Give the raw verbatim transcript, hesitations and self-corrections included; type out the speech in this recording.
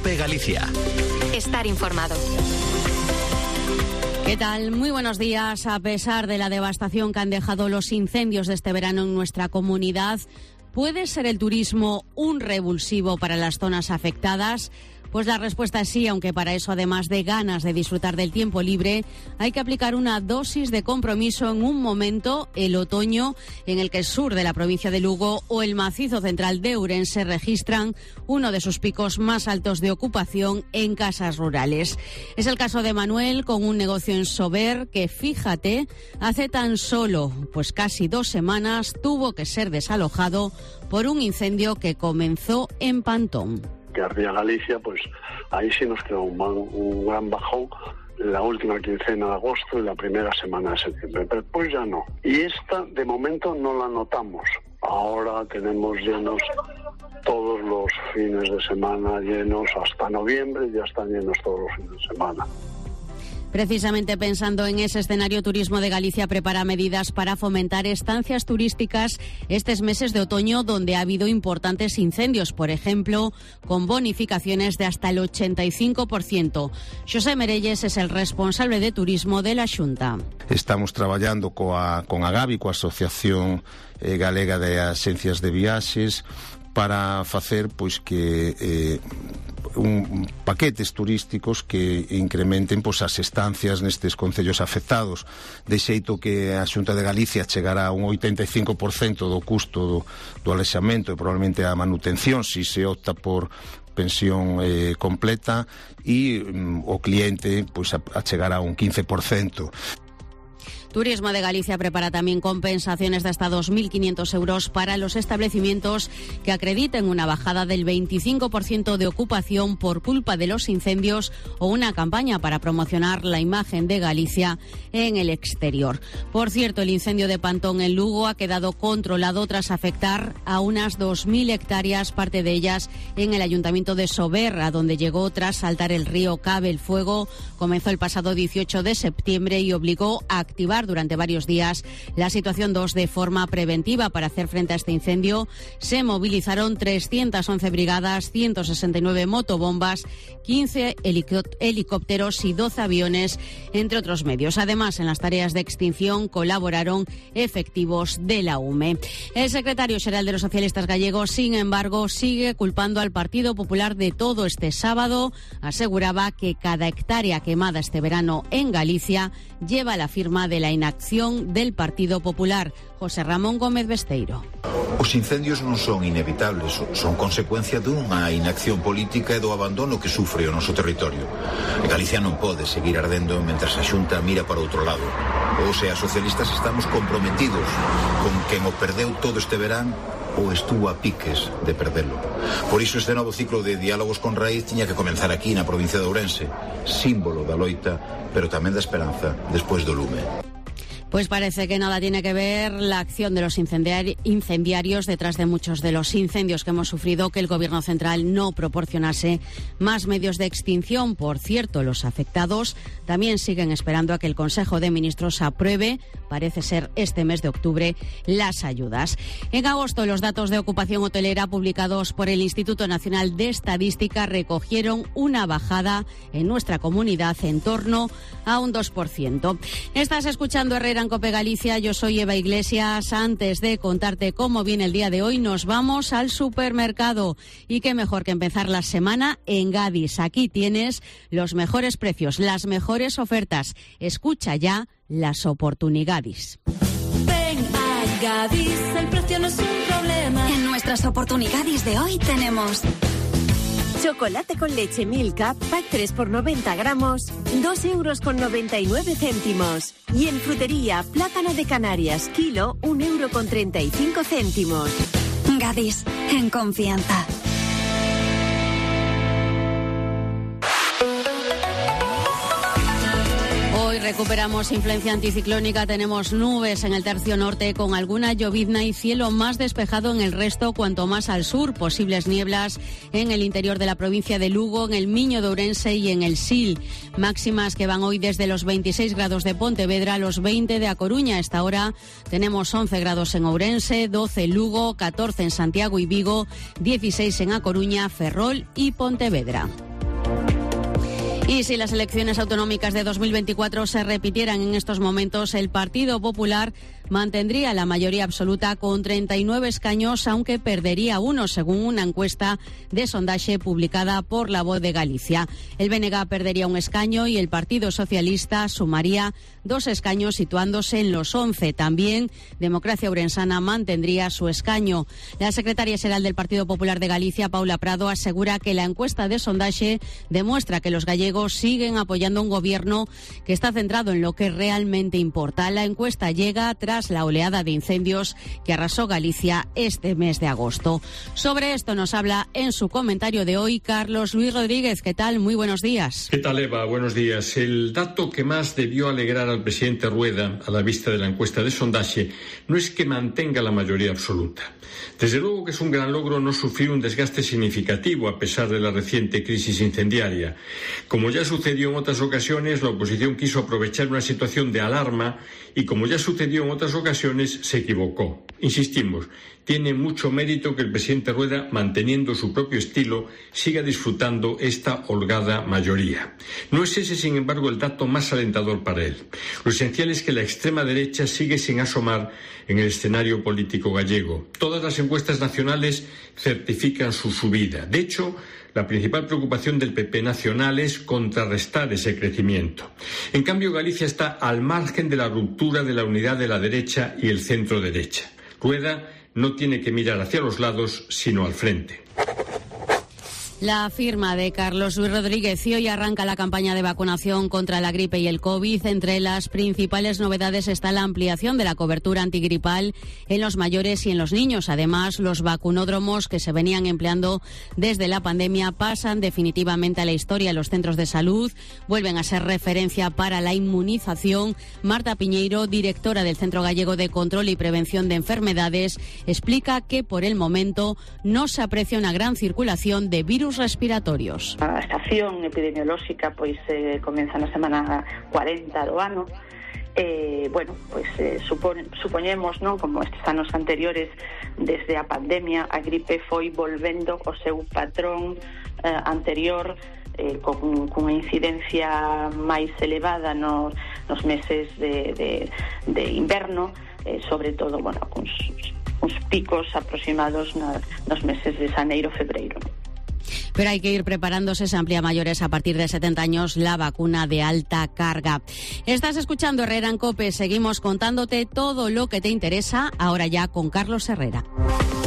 COPE Galicia. Estar informado. ¿Qué tal? Muy buenos días. A pesar de la devastación que han dejado los incendios de este verano en nuestra comunidad, ¿puede ser el turismo un revulsivo para las zonas afectadas? Pues la respuesta es sí, aunque para eso, además de ganas de disfrutar del tiempo libre, hay que aplicar una dosis de compromiso en un momento, el otoño, en el que el sur de la provincia de Lugo o el macizo central de Ourense registran uno de sus picos más altos de ocupación en casas rurales. Es el caso de Manuel, con un negocio en Sober que, fíjate, hace tan solo pues casi dos semanas tuvo que ser desalojado por un incendio que comenzó en Pantón. Que ardía Galicia, pues ahí sí nos quedó un, un gran bajón la última quincena de agosto y la primera semana de septiembre, pero después ya no. Y esta, de momento, no la notamos. Ahora tenemos llenos todos los fines de semana, llenos hasta noviembre, ya están llenos todos los fines de semana. Precisamente pensando en ese escenario, Turismo de Galicia prepara medidas para fomentar estancias turísticas estos meses de otoño, donde ha habido importantes incendios, por ejemplo, con bonificaciones de hasta el ochenta y cinco por ciento. Xosé Merelles es el responsable de turismo de la Xunta. Estamos traballando coa, con a Gavi, coa Asociación eh, Galega de Axencias de Viaxes, para facer pois que eh, un paquetes turísticos que incrementen pois as estancias nestes concellos afectados, de xeito que a Xunta de Galicia chegará a un oitenta e cinco por ciento do custo do, do alexamento e probablemente a manutención, si se opta por pensión eh, completa, e um, o cliente pois a, a chegar a un quince por ciento. Turismo de Galicia prepara también compensaciones de hasta dos mil quinientos euros para los establecimientos que acrediten una bajada del veinticinco por ciento de ocupación por culpa de los incendios o una campaña para promocionar la imagen de Galicia en el exterior. Por cierto, el incendio de Pantón en Lugo ha quedado controlado tras afectar a unas dos mil hectáreas, parte de ellas en el ayuntamiento de Sober, a donde llegó tras saltar el río Cabe. El fuego comenzó el pasado dieciocho de septiembre y obligó a activar durante varios días la situación dos de forma preventiva. Para hacer frente a este incendio se movilizaron trescientas once brigadas, ciento sesenta y nueve motobombas, quince helicópteros y doce aviones, entre otros medios. Además, en las tareas de extinción colaboraron efectivos de la U M E. El secretario xeral de los socialistas gallegos, sin embargo, sigue culpando al Partido Popular de todo este sábado. Aseguraba que cada hectárea quemada este verano en Galicia lleva la firma de la inacción del Partido Popular. José Ramón Gómez Besteiro. Os incendios non son inevitables, son consecuencia dunha inacción política e do abandono que sufre o noso territorio. E Galicia non pode seguir ardendo mentras a Xunta mira para outro lado. Os e as socialistas estamos comprometidos con quen o perdeu todo este verán ou estuvo a piques de perdelo. Por iso este novo ciclo de diálogos con raíz tiña que comenzar aquí na provincia de Ourense, símbolo da loita, pero tamén da esperanza despois do lume. Pues parece que nada tiene que ver la acción de los incendiari- incendiarios detrás de muchos de los incendios que hemos sufrido, que el Gobierno central no proporcionase más medios de extinción. Por cierto, los afectados también siguen esperando a que el Consejo de Ministros apruebe, parece ser este mes de octubre, las ayudas. En agosto, los datos de ocupación hotelera publicados por el Instituto Nacional de Estadística recogieron una bajada en nuestra comunidad en torno a un dos por ciento. Estás escuchando Herrera en COPE Galicia, yo soy Eva Iglesias. Antes de contarte cómo viene el día de hoy, nos vamos al supermercado. Y qué mejor que empezar la semana en Gadis. Aquí tienes los mejores precios, las mejores ofertas. Escucha ya las oportunidades. Ven a Gadis, el precio no es un problema. En nuestras oportunidades de hoy tenemos chocolate con leche Milka, pack tres por noventa gramos, dos euros con noventa y nueve céntimos. Y en frutería, plátano de Canarias, kilo, un euro con treinta y cinco céntimos. Gadis, en confianza. Hoy recuperamos influencia anticiclónica, tenemos nubes en el tercio norte con alguna llovizna y cielo más despejado en el resto, cuanto más al sur, posibles nieblas en el interior de la provincia de Lugo, en el Miño de Ourense y en el Sil. Máximas que van hoy desde los veintiséis grados de Pontevedra a los veinte de A Coruña. A esta hora tenemos once grados en Ourense, doce en Lugo, catorce en Santiago y Vigo, dieciséis en A Coruña, Ferrol y Pontevedra. Y si las elecciones autonómicas de dos mil veinticuatro se repitieran en estos momentos, el Partido Popular mantendría la mayoría absoluta con treinta y nueve escaños, aunque perdería uno, según una encuesta de sondaje publicada por La Voz de Galicia. El B N G perdería un escaño y el Partido Socialista sumaría dos escaños, situándose en los once. También Democracia Ourensana mantendría su escaño. La secretaria xeral del Partido Popular de Galicia, Paula Prado, asegura que la encuesta de sondaje demuestra que los gallegos siguen apoyando un gobierno que está centrado en lo que realmente importa. La encuesta llega tras la oleada de incendios que arrasó Galicia este mes de agosto. Sobre esto nos habla en su comentario de hoy Carlos Luis Rodríguez. ¿Qué tal? Muy buenos días. ¿Qué tal, Eva? Buenos días. El dato que más debió alegrar al presidente Rueda a la vista de la encuesta de sondaje no es que mantenga la mayoría absoluta. Desde luego que es un gran logro no sufrir un desgaste significativo a pesar de la reciente crisis incendiaria. Como ya sucedió en otras ocasiones, la oposición quiso aprovechar una situación de alarma y, como ya sucedió en otras ocasiones, se equivocó. Insistimos, tiene mucho mérito que el presidente Rueda, manteniendo su propio estilo, siga disfrutando esta holgada mayoría. No es ese, sin embargo, el dato más alentador para él. Lo esencial es que la extrema derecha sigue sin asomar en el escenario político gallego. Todas las encuestas nacionales certifican su subida. De hecho, la principal preocupación del P P nacional es contrarrestar ese crecimiento. En cambio, Galicia está al margen de la ruptura de la unidad de la derecha y el centro derecha. Rueda no tiene que mirar hacia los lados, sino al frente. La firma de Carlos Luis Rodríguez. Y hoy arranca la campaña de vacunación contra la gripe y el COVID. Entre las principales novedades está la ampliación de la cobertura antigripal en los mayores y en los niños. Además, los vacunódromos que se venían empleando desde la pandemia pasan definitivamente a la historia. Los centros de salud vuelven a ser referencia para la inmunización. Marta Piñeiro, directora del Centro Gallego de Control y Prevención de Enfermedades, explica que por el momento no se aprecia una gran circulación de virus respiratorios. A estación epidemiolóxica pois eh, comeza na semana cuarenta do ano. Eh, bueno, pois eh, supone, supoñemos, non, como estes anos anteriores, desde a pandemia, a gripe foi volvendo o seu patrón eh, anterior, eh, con, con unha incidencia máis elevada no, nos meses de, de, de inverno, eh, sobre todo, bueno, con uns picos aproximados na, nos meses de xaneiro, febreiro. Pero hay que ir preparándose. Se amplía a mayores a partir de setenta años la vacuna de alta carga. Estás escuchando Herrera en COPE. Seguimos contándote todo lo que te interesa, ahora ya con Carlos Herrera.